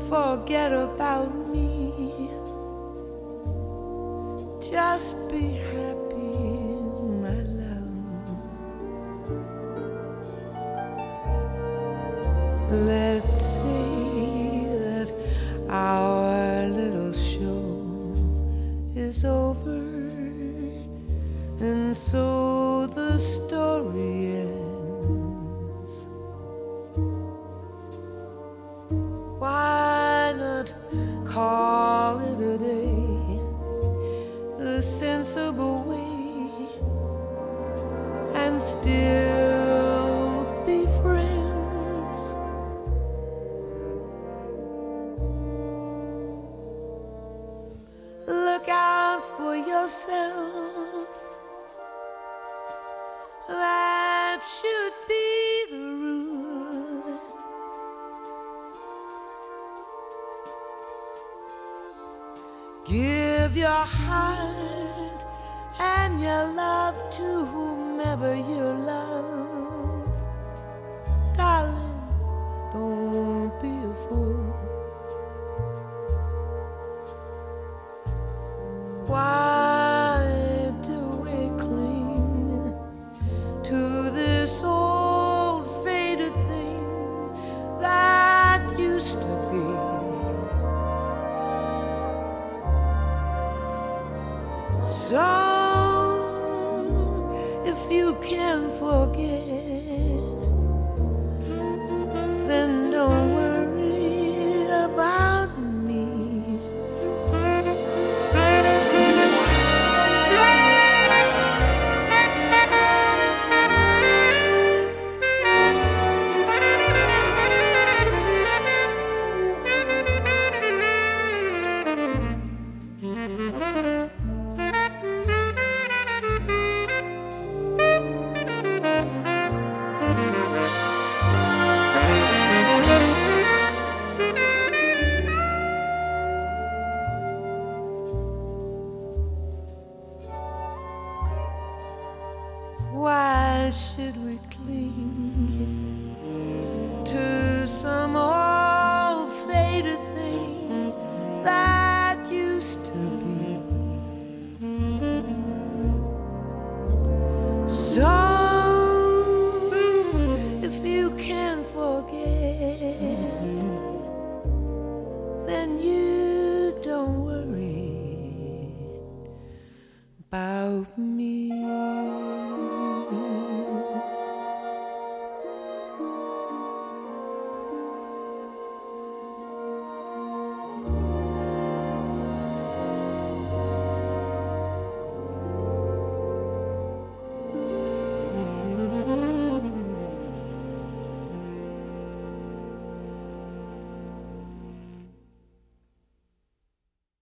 forget about me. Just be happy, my love. Let's say that our little show is over, and so the story ends. Why not call it a day, a sensible way, and still be friends? Look out for yourself. That should be the rule. Give your heart and your love to whomever you love.